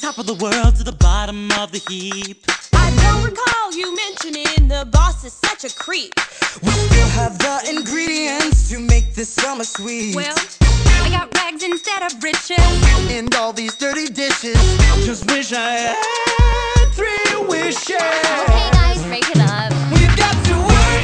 top of the world to the bottom of the heap. I don't recall you mentioning the boss is such a creep. We still have the ingredients to make this summer sweet. Well, I got rags instead of riches, and all these dirty dishes. Just wish I had 3 wishes. okay guys, break it up. We've got to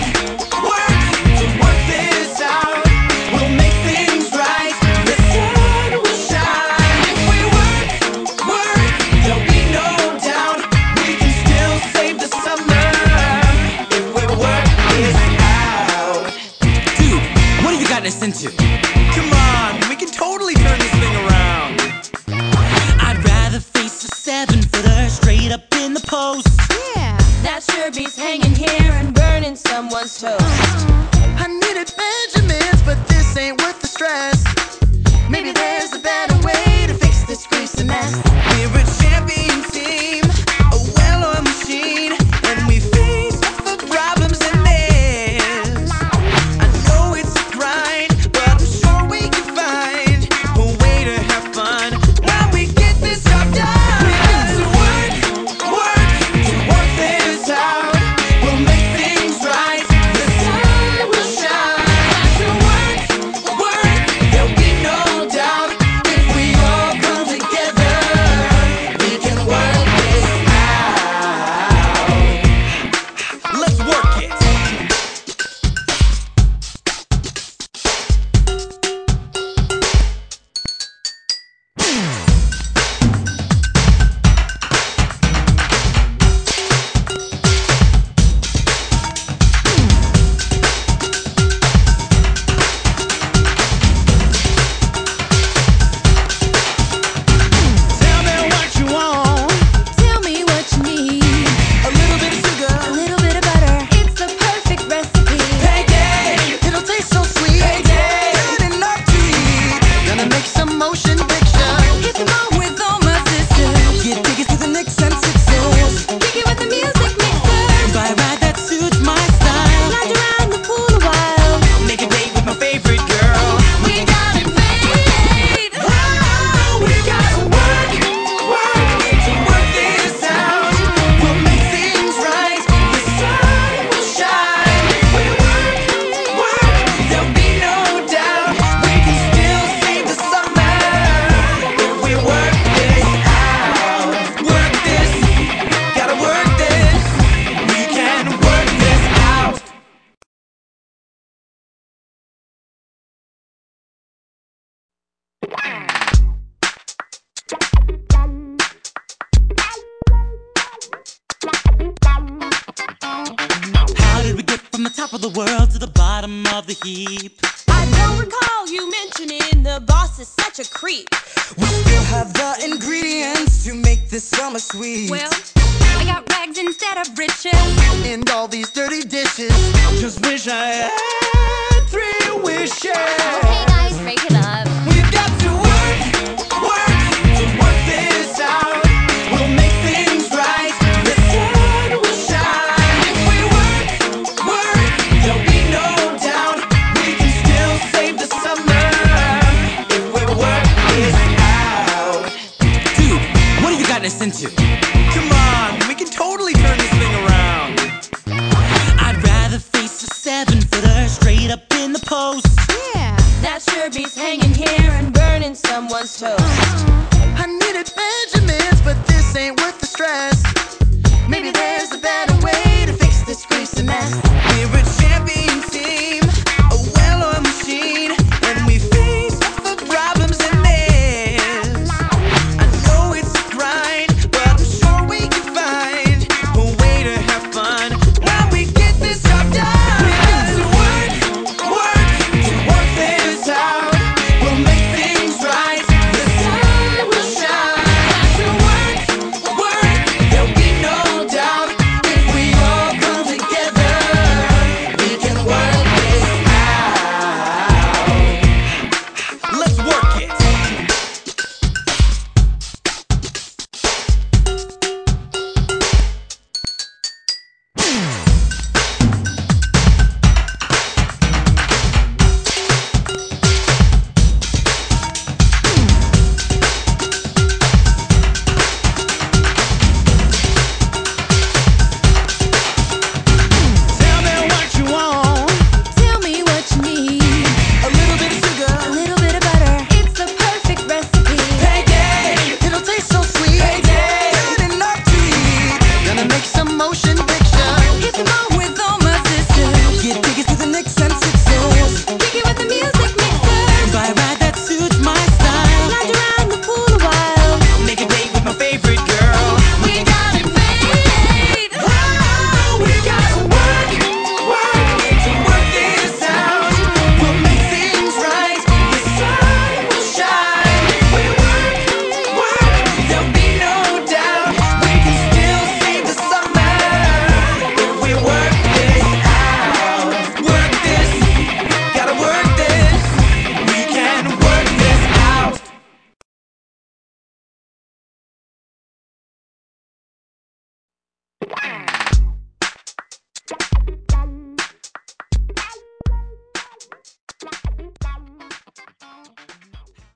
work this out. We'll make things right. The sun will shine. If we work, there'll be no doubt. We can still save the summer if we work this out. Dude, what have you gotten us into? Come on, we can totally turn this thing around. I'd rather face a 7-footer straight up in the post. Yeah. That sure beats hanging here and burning someone's toast. I needed Benjamins, but this ain't worth the stress. Maybe there's a better way to fix this greasy mess. We're a champion team, a well-oiled machine, and we face the problems in this. I know it's a grind, but I'm sure we can find a way to have fun while we get this job done. We got to work this out. We'll make things right. The sun will shine. To work, there'll be no doubt. If we all come together, we can work this out. Let's work it. Tell me what you want. Tell me what you need. A little bit of sugar. A little bit of butter. It's the perfect recipe. Payday. It'll taste so sweet. Payday. Good enough to eat. Gonna make some motion pictures. Hit the mall with all my sisters. Get tickets to the Knicks and Sixers. Kick it with the music mixer. Buy a ride that suits my style. Lounge around the pool a while. Make a date with my favorite girl. We got it made. Oh, we gotta work this out. We'll make things right. The sun will shine. If we work, there'll be no doubt. We can still save the summer if we work this out. Work this, gotta work this. We can work this out. How did we get from the top of the world to the bottom of the heap? I don't recall you mentioning the boss is such a creep. We still have the ingredients to make this summer sweet. Well, I got rags instead of riches, and all these dirty dishes. Just wish I had 3 wishes. okay